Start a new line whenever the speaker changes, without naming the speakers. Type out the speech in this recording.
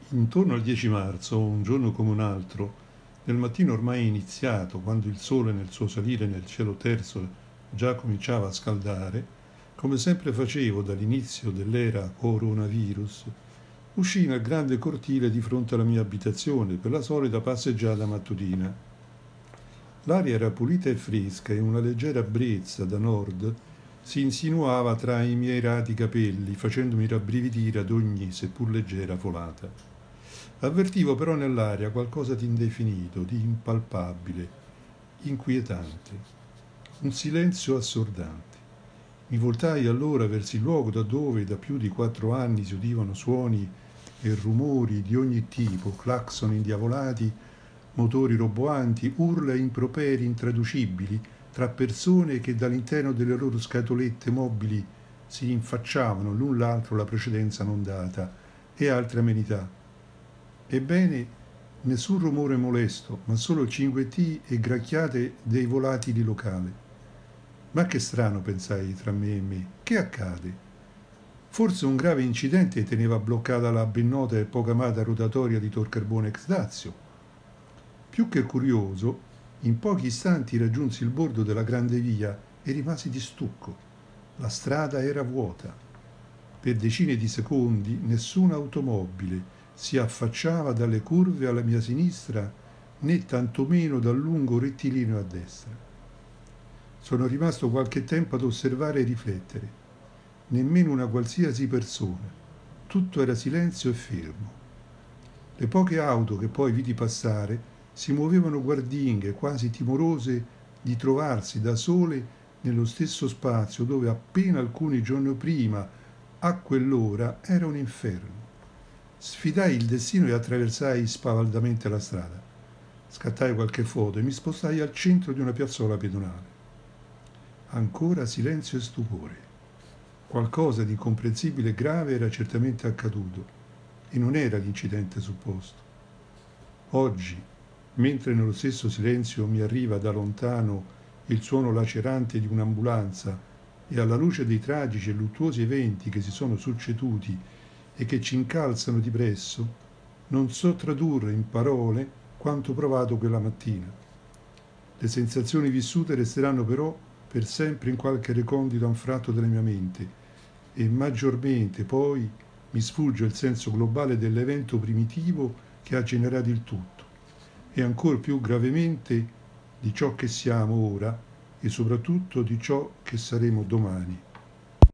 Intorno al 10 marzo, un giorno come un altro, nel mattino ormai iniziato, quando il sole nel suo salire nel cielo terzo già cominciava a scaldare, come sempre facevo dall'inizio dell'era coronavirus, uscii nel grande cortile di fronte alla mia abitazione per la solita passeggiata mattutina. L'aria era pulita e fresca e una leggera brezza da nord si insinuava tra i miei radi capelli, facendomi rabbrividire ad ogni seppur leggera folata. Avvertivo però nell'aria qualcosa di indefinito, di impalpabile, inquietante, un silenzio assordante. Mi voltai allora verso il luogo da dove da più di 4 anni si udivano suoni e rumori di ogni tipo, clacson indiavolati, motori roboanti, urla e improperi intraducibili tra persone che dall'interno delle loro scatolette mobili si rinfacciavano l'un l'altro la precedenza non data e altre amenità. Ebbene, nessun rumore molesto, ma solo cinguetti e gracchiate dei volatili locali. Ma che strano, pensai tra me e me, che accade? Forse un grave incidente teneva bloccata la ben nota e poco amata rotatoria di Tor Carbone ex Dazio. Più che curioso, in pochi istanti raggiunsi il bordo della grande via e rimasi di stucco. La strada era vuota. Per decine di secondi nessuna automobile si affacciava dalle curve alla mia sinistra né tantomeno dal lungo rettilineo a destra. Sono rimasto qualche tempo ad osservare e riflettere. Nemmeno una qualsiasi persona. Tutto era silenzio e fermo. Le poche auto che poi vidi passare si muovevano guardinghe, quasi timorose di trovarsi da sole nello stesso spazio dove appena alcuni giorni prima, a quell'ora, era un inferno. Sfidai il destino e attraversai spavaldamente la strada. Scattai qualche foto e mi spostai al centro di una piazzola pedonale. Ancora silenzio e stupore. Qualcosa di incomprensibile e grave era certamente accaduto e non era l'incidente supposto. Oggi, mentre nello stesso silenzio mi arriva da lontano il suono lacerante di un'ambulanza e alla luce dei tragici e luttuosi eventi che si sono succeduti e che ci incalzano di presso, non so tradurre in parole quanto provato quella mattina. Le sensazioni vissute resteranno però per sempre in qualche recondito anfratto della mia mente e maggiormente poi mi sfugge il senso globale dell'evento primitivo che ha generato il tutto e ancor più gravemente di ciò che siamo ora e soprattutto di ciò che saremo domani.